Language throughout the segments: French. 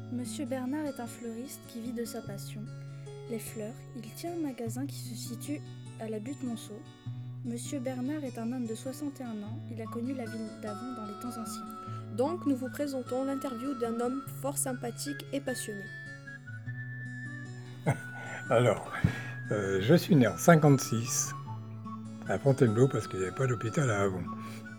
Monsieur Bernard est un fleuriste qui vit de sa passion, les fleurs. Il tient un magasin qui se situe à la Butte-Monceau. Monsieur Bernard est un homme de 61 ans, il a connu la ville d'Avon dans les temps anciens. Donc nous vous présentons l'interview d'un homme fort sympathique et passionné. Alors, je suis né en 56 à Fontainebleau parce qu'il n'y avait pas d'hôpital à Avon.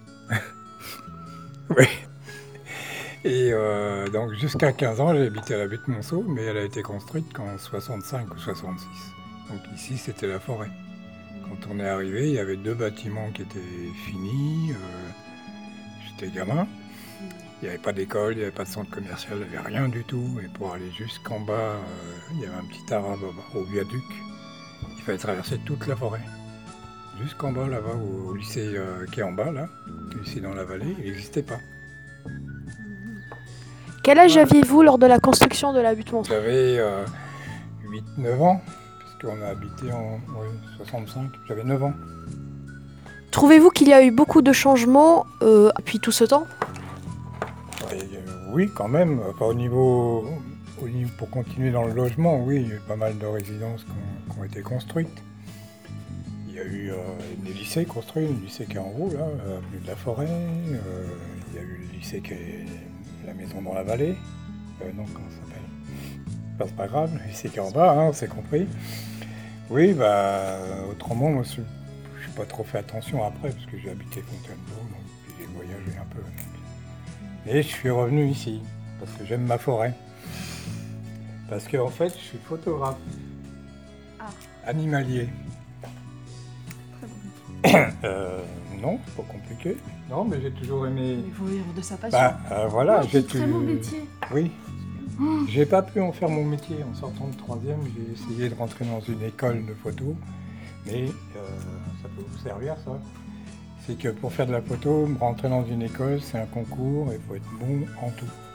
Oui. Et donc jusqu'à 15 ans, j'ai habité à la Butte-Monceau, mais elle a été construite qu'en 65 ou 66. Donc ici, c'était la forêt. Quand on est arrivé, il y avait 2 bâtiments qui étaient finis. J'étais gamin. Il n'y avait pas d'école, il n'y avait pas de centre commercial, il n'y avait rien du tout. Et pour aller jusqu'en bas, il y avait un petit arabe au viaduc. Il fallait traverser toute la forêt. Jusqu'en bas, là-bas, au lycée qui est en bas, là, le lycée dans la vallée, il n'existait pas. Quel âge aviez-vous lors de la construction de la Butte-Monceau ? J'avais 8-9 ans, puisqu'on a habité en 65, j'avais 9 ans. Trouvez-vous qu'il y a eu beaucoup de changements depuis tout ce temps ? Oui, quand même. Enfin, au niveau, pour continuer dans le logement, oui, il y a eu pas mal de résidences qui ont été construites. Il y a eu des lycées construits, le lycée qui est en haut, là, avenue de la Forêt. Il y a eu le lycée qui est la maison dans la vallée. Non, comment ça s'appelle ? Enfin, c'est pas grave, le lycée qui est en bas, on s'est compris. Oui, autrement, moi, je n'ai pas trop fait attention après, parce que j'ai habité Fontainebleau, donc puis j'ai voyagé un peu. Donc. Et je suis revenu ici, parce que j'aime ma forêt. Parce qu'en fait, je suis photographe. Animalier. Non, c'est pas compliqué. Non, mais j'ai toujours aimé... Il faut vivre de sa passion. Voilà, j'ai Très beau métier. Oui. J'ai pas pu en faire mon métier. En sortant de 3e, j'ai essayé de rentrer dans une école de photo. Mais ça peut vous servir, ça. C'est que pour faire de la photo, rentrer dans une école, c'est un concours et il faut être bon en tout.